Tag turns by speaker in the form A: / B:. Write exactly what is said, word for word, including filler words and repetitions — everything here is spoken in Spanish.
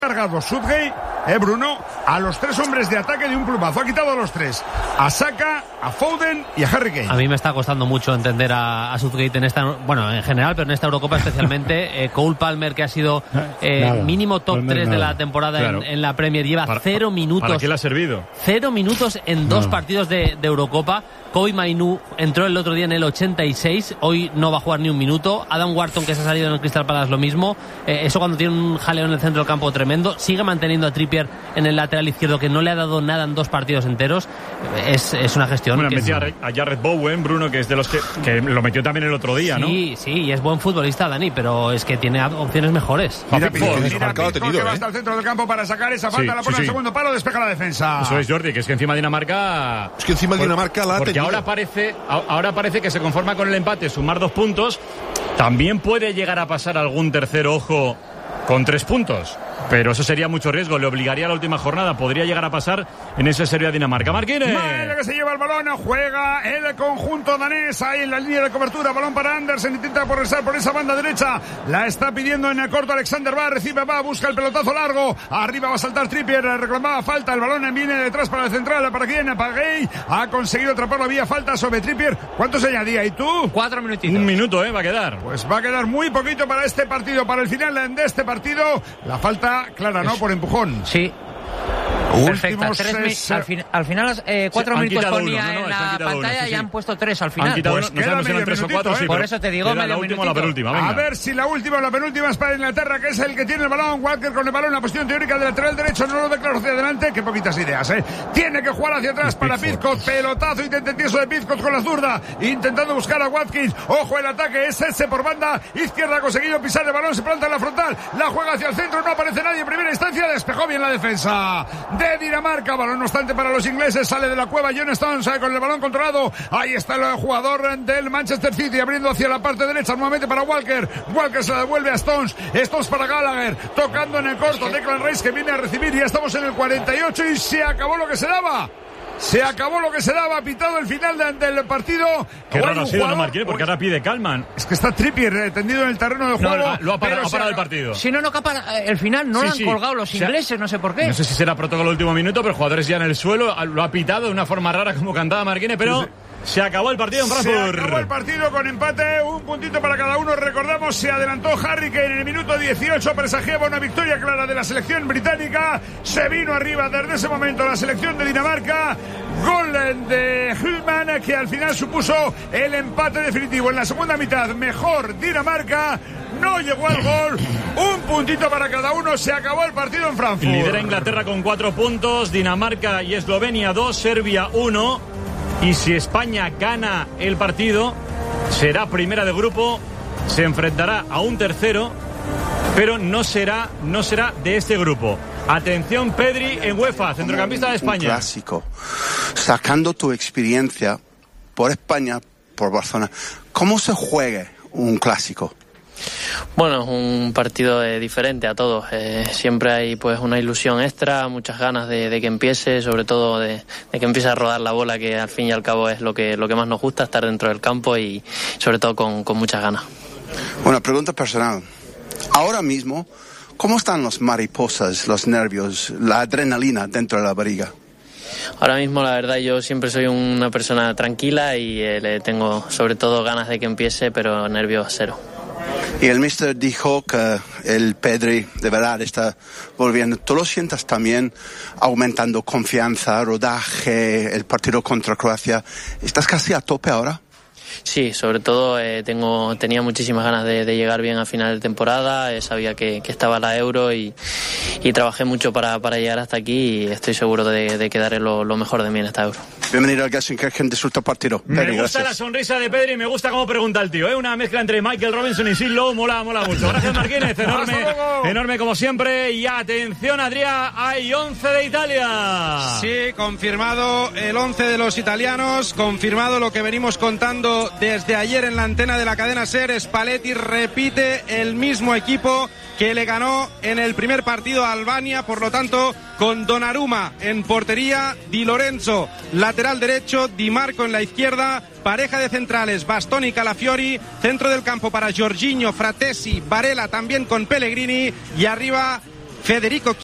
A: cargado Southgate, eh, Bruno, a los tres hombres de ataque de un plumazo. Ha quitado a los tres. A Saka, a Foden y a Harry Kane.
B: A mí me está costando mucho entender a, a Southgate en esta, bueno, en general, pero en esta Eurocopa especialmente. eh, Cole Palmer, que ha sido eh, nada, mínimo top Palmer tres nada. de la temporada claro. en, en la Premier, lleva para, cero minutos.
C: ¿Para qué le ha servido?
B: Cero minutos en dos no. partidos de, de Eurocopa. Kobe Mainoo entró el otro día en el ochenta y seis, hoy no va a jugar ni un minuto. Adam Wharton, que se ha salido en el Crystal Palace, lo mismo. Eh, eso cuando tiene un jaleo en el centro del campo tremendo. Sigue manteniendo a Trippier en el lateral izquierdo, que no le ha dado nada en dos partidos enteros. Es, es una gestión.
C: Bueno,
B: que
C: metía
B: es...
C: a Jared Bowen, Bruno, que es de los que, que lo metió también el otro día,
B: sí,
C: ¿no?
B: Sí, sí, y es buen futbolista, Dani, pero es que tiene opciones mejores.
A: Mira, Pico, mira, Pico, tenido, que va ¿eh? hasta el centro del campo para sacar esa falta, sí, la pone sí, al sí. segundo palo, despeja la defensa.
C: Eso es, Jordi, que es que encima Dinamarca...
D: Es que encima
C: por,
D: Dinamarca la ha
C: Porque
D: tenido.
C: ahora parece, ahora parece que se conforma con el empate, sumar dos puntos. También puede llegar a pasar algún tercer ojo con tres puntos, pero eso sería mucho riesgo, le obligaría a la última jornada, podría llegar a pasar en ese Serbia-Dinamarca. Marquines.
A: Madre que se lleva el balón, juega el conjunto danés ahí en la línea de cobertura, balón para Andersen, intenta progresar por esa banda derecha, la está pidiendo en el corto Alexander, va, recibe, va, busca el pelotazo largo, arriba va a saltar Trippier, reclamaba falta, el balón viene detrás para el central, para quién, para Gay, ha conseguido atraparlo, había falta sobre Trippier. ¿Cuánto se añadía? ¿Y tú?
B: Cuatro minutitos.
C: Un minuto, eh, va a quedar.
A: Pues va a quedar muy poquito para este partido, para el final de este partido. Partido, la falta clara, ¿no? Por empujón.
E: Sí. Perfecto. Tres mi- al, fin- al final, eh, cuatro sí, minutos ponía uno, no, no, en la pantalla uno, sí, sí. y han puesto tres al final.
C: Han quitado,
A: pues
C: no sabemos si eran tres o cuatro,
A: ¿eh?
C: sí,
E: por eso te digo, medio
C: la última
E: minutito.
C: o la penúltima, venga.
A: A ver si la última o la penúltima es para Inglaterra, que es el que tiene el balón. Walker con el balón en la posición teórica del lateral derecho, no lo declaró hacia adelante. Qué poquitas ideas, ¿eh? Tiene que jugar hacia atrás para Pizcot. Pelotazo intententioso de Pizcot con la zurda, intentando buscar a Watkins. Ojo, el ataque es ese por banda izquierda, ha conseguido pisar el balón, se planta en la frontal, la juega hacia el centro, no aparece nadie en primera instancia, despejó bien la defensa de Dinamarca. Balón no obstante para los ingleses, sale de la cueva John Stones con el balón controlado. Ahí está el jugador del Manchester City abriendo hacia la parte derecha, nuevamente para Walker. Walker se la devuelve a Stones. Stones para Gallagher, tocando en el corto. Declan Rice que viene a recibir. Ya estamos en el cuarenta y ocho y se acabó lo que se daba. Se acabó lo que se daba, pitado el final de, del partido.
C: Qué raro ha sido, no, Marquín, porque ahora pide Kalman.
A: Es que está Trippier eh, tendido en el terreno del juego.
C: No, lo ha parado, ha parado el partido.
E: Si no, no capa el final, no
C: sí,
E: lo han
C: sí.
E: colgado los ingleses, o sea, no sé por qué.
C: No sé si será protocolo último minuto, pero jugadores ya en el suelo, lo ha pitado de una forma rara como cantaba Marquine, pero... Sí, sí. Se acabó el partido en Frankfurt.
A: Se acabó el partido con empate, un puntito para cada uno. Recordamos, se adelantó Harry Kane en el minuto dieciocho, presagiaba una victoria clara de la selección británica. Se vino arriba desde ese momento la selección de Dinamarca. Gol de Hillman, que al final supuso el empate definitivo. En la segunda mitad, mejor Dinamarca. No llegó al gol. Un puntito para cada uno. Se acabó el partido en Frankfurt.
C: Lidera Inglaterra con cuatro puntos. Dinamarca y Eslovenia dos. Serbia uno. Y si España gana el partido, será primera de grupo, se enfrentará a un tercero, pero no será, no será de este grupo. Atención, Pedri en UEFA, centrocampista de España.
F: Un clásico. Sacando tu experiencia por España, por Barcelona, ¿cómo se juega un clásico?
G: Bueno, es un partido eh, diferente a todos. Eh, siempre hay pues una ilusión extra, muchas ganas de, de que empiece, sobre todo de, de que empiece a rodar la bola, que al fin y al cabo es lo que lo que más nos gusta, estar dentro del campo y sobre todo con, con muchas ganas.
F: Una pregunta personal. Ahora mismo, ¿cómo están los mariposas, los nervios, la adrenalina dentro de la barriga?
G: Ahora mismo, la verdad, yo siempre soy una persona tranquila y eh, le tengo sobre todo ganas de que empiece, pero nervios cero.
F: Y el mister dijo que el Pedri de verdad está volviendo. ¿Tú lo sientas también aumentando confianza, rodaje, el partido contra Croacia? ¿Estás casi a tope ahora?
G: Sí, sobre todo eh, tengo tenía muchísimas ganas de, de llegar bien a final de temporada, eh, sabía que, que estaba la Euro y, y trabajé mucho para, para llegar hasta aquí y estoy seguro de, de que daré lo, lo mejor de mí en esta Euro.
F: Bienvenido al Gelsenkirchen, disfruta el partido.
C: Me
F: Pedri,
C: gusta
F: gracias.
C: La sonrisa de Pedri, me gusta cómo pregunta el tío, ¿eh? Una mezcla entre Michael Robinson y Sid Lowe, mola, mola mucho. Gracias, Marquínez, enorme, enorme como siempre. Y atención, Adrián, hay once de Italia.
H: Sí, confirmado el once de los italianos, confirmado lo que venimos contando desde ayer en la antena de la cadena SER. Spalletti repite el mismo equipo que le ganó en el primer partido a Albania, por lo tanto, con Donnarumma en portería, Di Lorenzo lateral derecho, Di Marco en la izquierda, pareja de centrales Bastoni, Calafiori, centro del campo para Jorginho, Fratesi, Varela también con Pellegrini y arriba Federico